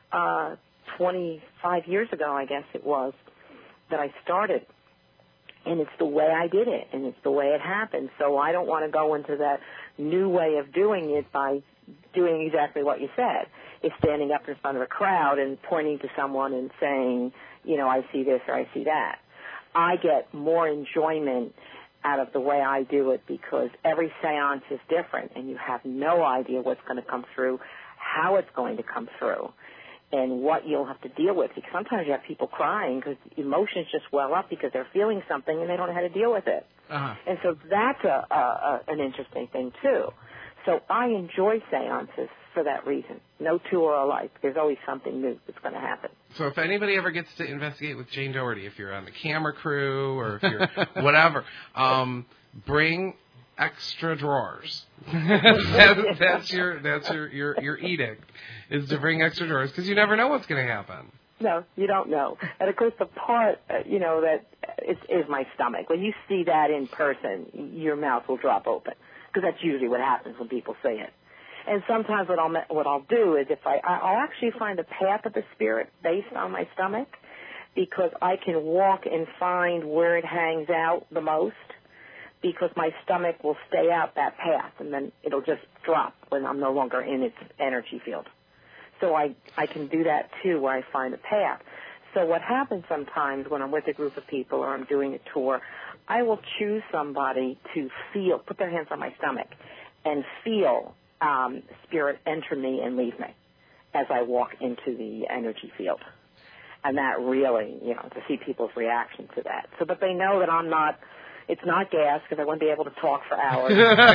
25 years ago, I guess it was, that I started. And it's the way I did it, and it's the way it happened. So I don't want to go into that new way of doing it by doing exactly what you said. It's standing up in front of a crowd and pointing to someone and saying, I see this or I see that. I get more enjoyment out of the way I do it because every seance is different and you have no idea what's going to come through, how it's going to come through, and what you'll have to deal with. Because sometimes you have people crying because emotions just well up because they're feeling something and they don't know how to deal with it. Uh-huh. And so that's an interesting thing, too. So I enjoy seances for that reason. No two are alike. There's always something new that's going to happen. So if anybody ever gets to investigate with Jane Doherty, if you're on the camera crew or if you're whatever, bring extra drawers. that's your edict, is to bring extra drawers because you never know what's going to happen. No, you don't know. And, of course, the part, that is my stomach. When you see that in person, your mouth will drop open because that's usually what happens when people see it. And sometimes what I'll do is I'll actually find a path of the spirit based on my stomach because I can walk and find where it hangs out the most because my stomach will stay out that path and then it'll just drop when I'm no longer in its energy field. So I can do that too where I find a path. So what happens sometimes when I'm with a group of people or I'm doing a tour, I will choose somebody to put their hands on my stomach and feel spirit enter me and leave me as I walk into the energy field. And that really, to see people's reaction to that. So that they know that it's not gas because I wouldn't be able to talk for hours.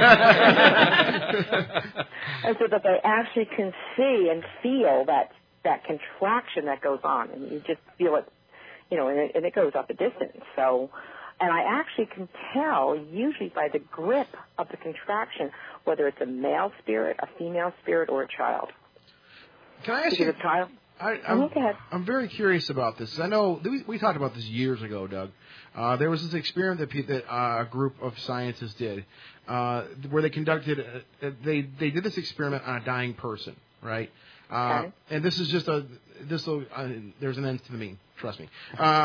And so that they actually can see and feel that contraction that goes on. And you just feel it, and it goes up a distance. So, and I actually can tell, usually by the grip of the contraction, whether it's a male spirit, a female spirit, or a child. Can I ask you? A child? I'm very curious about this. I know we talked about this years ago, Doug. There was this experiment that a group of scientists did, where they conducted. They did this experiment on a dying person, right? Okay. And this is just there's an end to the mean. Trust me.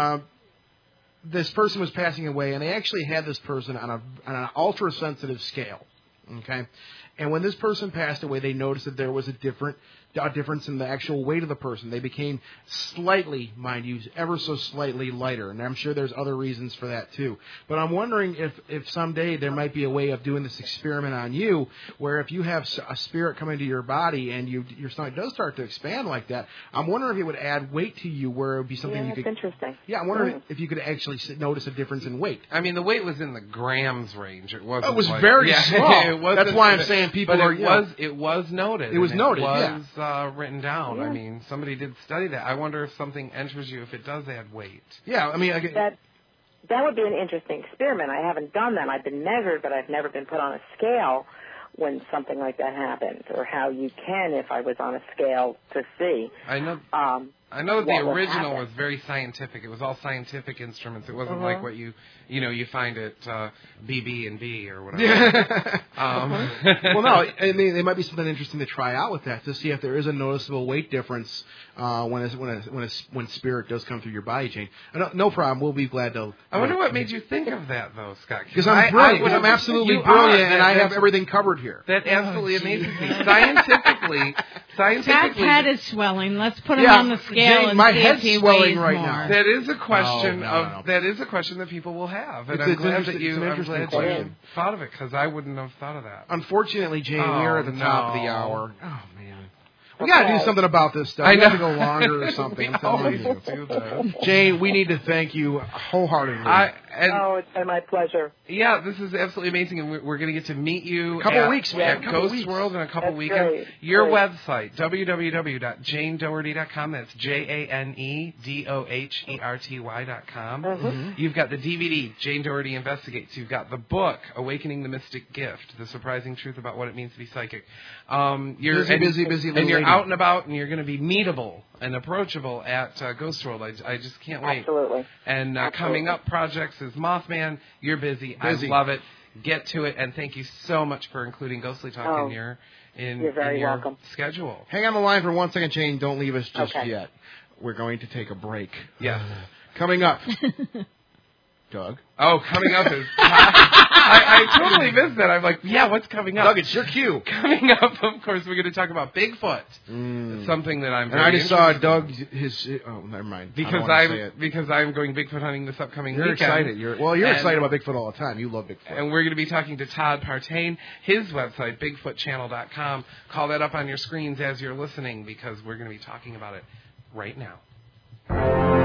This person was passing away, and they actually had this person on an ultra sensitive scale. Okay, and when this person passed away, they noticed that there was a difference in the actual weight of the person. They became slightly, mind you, ever so slightly lighter, and I'm sure there's other reasons for that too. But I'm wondering if someday there might be a way of doing this experiment on you, where if you have a spirit come into your body and your stomach does start to expand like that, I'm wondering if it would add weight to you, where it would be something you could. That's interesting. Yeah, I'm wondering if you could actually notice a difference in weight. I mean, the weight was in the grams range. It wasn't. It was very small. That's why I'm saying people are. It was noted. It was noted. It was written down. Yeah. I mean, somebody did study that. I wonder if something enters you if it does add weight. Yeah, I mean, that would be an interesting experiment. I haven't done that. I've been measured, but I've never been put on a scale when something like that happens, or how you can if I was on a scale to see. I know the original was very scientific. It was all scientific instruments. It wasn't like what you find at BB&B or whatever. Well, no, I mean, there might be something interesting to try out with that to see if there is a noticeable weight difference when spirit does come through your body chain. No problem. We'll be glad to. I wonder what made you think of that, though, Scott. Because I'm brilliant. I'm absolutely brilliant, and I have everything covered here. That absolutely amazes me. Scientifically. Scott's head is swelling. Let's put him on the scale and my see head's if he swelling weighs right more. now. That is a question that is a question that people will have, and I'm glad that you thought of it because I wouldn't have thought of that. Unfortunately, Jane, we're at the top of the hour. Oh man. We got to do something about this stuff. We have to go longer or something. Jane, we need to thank you wholeheartedly. It's been my pleasure. Yeah, this is absolutely amazing, and we're going to get to meet you at Ghost World in a couple weekends. Great. Your website, www.janedoherty.com. That's JaneDoherty.com. Mm-hmm. You've got the DVD, Jane Doherty Investigates. You've got the book, Awakening the Mystic Gift, The Surprising Truth About What It Means to Be Psychic. You're busy, and you're out and about, and you're going to be meetable and approachable at Ghost World. I just can't wait. Absolutely. And coming up projects is Mothman. You're busy. I love it. Get to it, and thank you so much for including Ghostly Talk in your welcome. schedule. Hang on the line for 1 second, Jane. Don't leave us just yet. We're going to take a break. Yes. Coming up. Doug? Oh, coming up is... I totally missed that. I'm like, yeah, what's coming up? Doug, it's your cue. Coming up, of course, we're going to talk about Bigfoot. It's something that I'm very interested in. Doug, oh, never mind. Because I'm going Bigfoot hunting this upcoming weekend. Excited. You're excited about Bigfoot all the time. You love Bigfoot. And we're going to be talking to Todd Partain, his website, BigfootChannel.com. Call that up on your screens as you're listening because we're going to be talking about it right now.